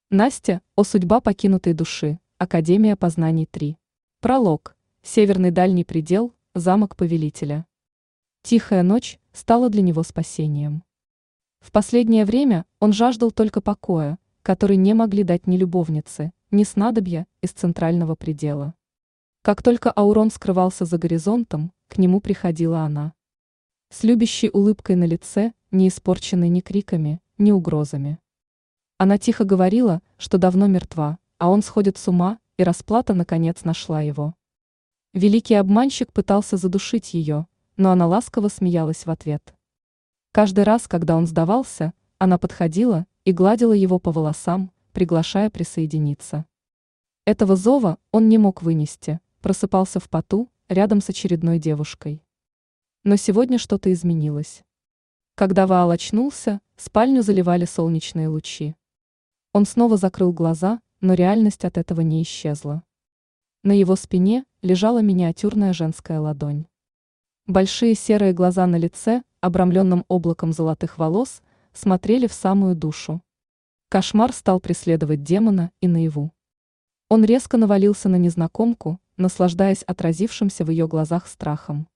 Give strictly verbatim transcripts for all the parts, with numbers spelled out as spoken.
Настя, о судьба покинутой души, Академия познаний три. Пролог. Северный дальний предел, замок повелителя. Тихая ночь стала для него спасением. В последнее время он жаждал только покоя, который не могли дать ни любовницы, ни снадобья из центрального предела. Как только Аурон скрывался за горизонтом, к нему приходила она. С любящей улыбкой на лице, не испорченной ни криками, ни угрозами. Она тихо говорила, что давно мертва, а он сходит с ума, и расплата наконец нашла его. Великий обманщик пытался задушить ее, но она ласково смеялась в ответ. Каждый раз, когда он сдавался, она подходила и гладила его по волосам, приглашая присоединиться. Этого зова он не мог вынести, просыпался в поту, рядом с очередной девушкой. Но сегодня что-то изменилось. Когда Ваал очнулся, спальню заливали солнечные лучи. Он снова закрыл глаза, но реальность от этого не исчезла. На его спине лежала миниатюрная женская ладонь. Большие серые глаза на лице, обрамленном облаком золотых волос, смотрели в самую душу. Кошмар стал преследовать демона и наяву. Он резко навалился на незнакомку, наслаждаясь отразившимся в ее глазах страхом.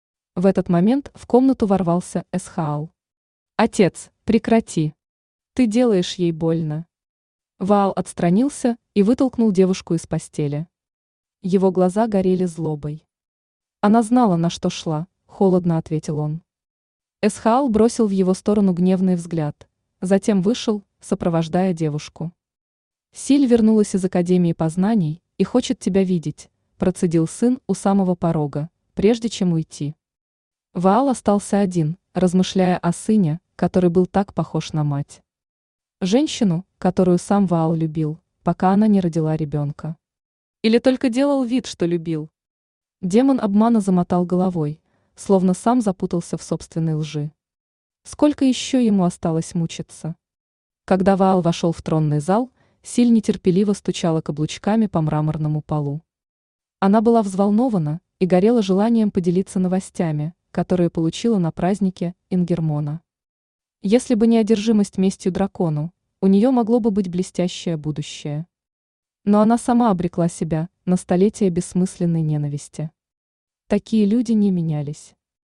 В этот момент в комнату ворвался Эсхаал. «Отец, прекрати! Ты делаешь ей больно!» Ваал отстранился и вытолкнул девушку из постели. Его глаза горели злобой. «Она знала, на что шла», — холодно ответил он. Эсхаал бросил в его сторону гневный взгляд, затем вышел, сопровождая девушку. «Силь вернулась из Академии познаний и хочет тебя видеть», — процедил сын у самого порога, прежде чем уйти. Ваал остался один, размышляя о сыне, который был так похож на мать. Женщину, которую сам Ваал любил, пока она не родила ребенка. Или только делал вид, что любил. Демон обмана замотал головой, словно сам запутался в собственной лжи. Сколько еще ему осталось мучиться? Когда Ваал вошел в тронный зал, Силь нетерпеливо стучала каблучками по мраморному полу. Она была взволнована и горела желанием поделиться новостями, которые получила на празднике Ингермона. Если бы не одержимость местью дракону, у нее могло бы быть блестящее будущее. Но она сама обрекла себя на столетия бессмысленной ненависти. Такие люди не менялись.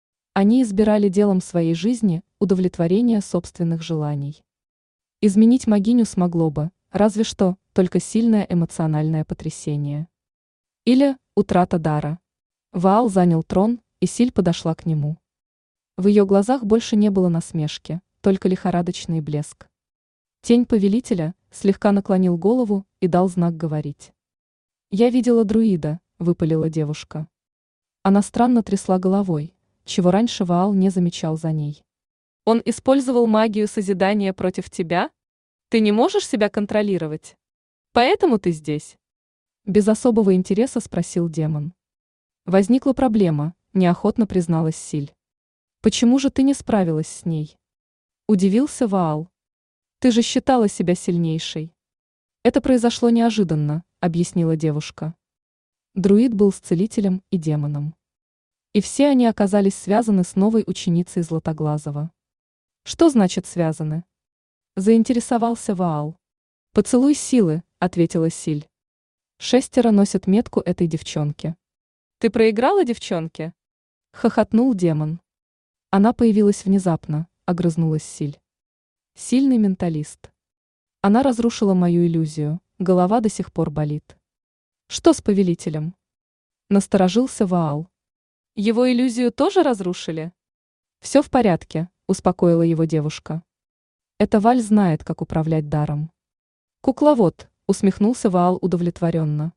Они избирали делом своей жизни удовлетворение собственных желаний. Изменить могиню смогло бы, разве что, только сильное эмоциональное потрясение. Или утрата дара. Ваал занял трон, и Силь подошла к нему. В ее глазах больше не было насмешки, только лихорадочный блеск. Тень повелителя слегка наклонил голову и дал знак говорить. «Я видела друида», — выпалила девушка. Она странно трясла головой, чего раньше Ваал не замечал за ней. «Он использовал магию созидания против тебя? Ты не можешь себя контролировать? Поэтому ты здесь?» Без особого интереса спросил демон. «Возникла проблема», — неохотно призналась Силь. «Почему же ты не справилась с ней?» Удивился Ваал. «Ты же считала себя сильнейшей». «Это произошло неожиданно», — объяснила девушка. Друид был с целителем и демоном. И все они оказались связаны с новой ученицей Златоглазого. «Что значит связаны?» Заинтересовался Ваал. «Поцелуй силы», — ответила Силь. «Шестеро носят метку этой девчонки». «Ты проиграла девчонке?» — хохотнул демон. Она появилась внезапно, огрызнулась Силь. Сильный менталист. Она разрушила мою иллюзию, голова до сих пор болит. «Что с повелителем?» Насторожился Ваал. «Его иллюзию тоже разрушили?» «Все в порядке», — успокоила его девушка. «Эта Валь знает, как управлять даром». «Кукловод», — усмехнулся Ваал удовлетворенно.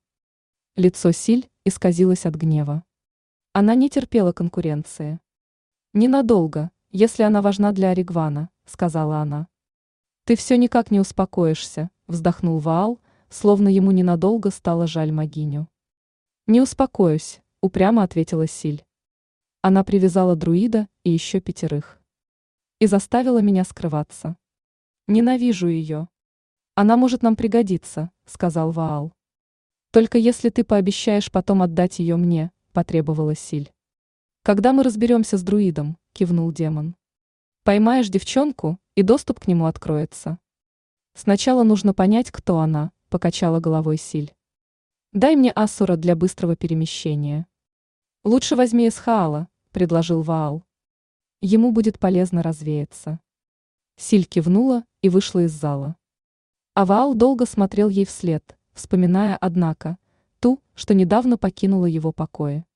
Лицо Силь исказилось от гнева. Она не терпела конкуренции. «Ненадолго, если она важна для Оригвана», — сказала она. «Ты все никак не успокоишься», — вздохнул Ваал, словно ему ненадолго стало жаль могиню. «Не успокоюсь», — упрямо ответила Силь. Она привязала друида и еще пятерых. И заставила меня скрываться. Ненавижу ее. «Она может нам пригодиться», — сказал Ваал. «Только если ты пообещаешь потом отдать ее мне», — потребовала Силь. «Когда мы разберемся с друидом», — кивнул демон. «Поймаешь девчонку, и доступ к нему откроется». Сначала нужно понять, кто она, покачала головой Силь. Дай мне Асура для быстрого перемещения. Лучше возьми Эсхаала, предложил Ваал. Ему будет полезно развеяться. Силь кивнула и вышла из зала. А Ваал долго смотрел ей вслед, вспоминая, однако, ту, что недавно покинула его покои.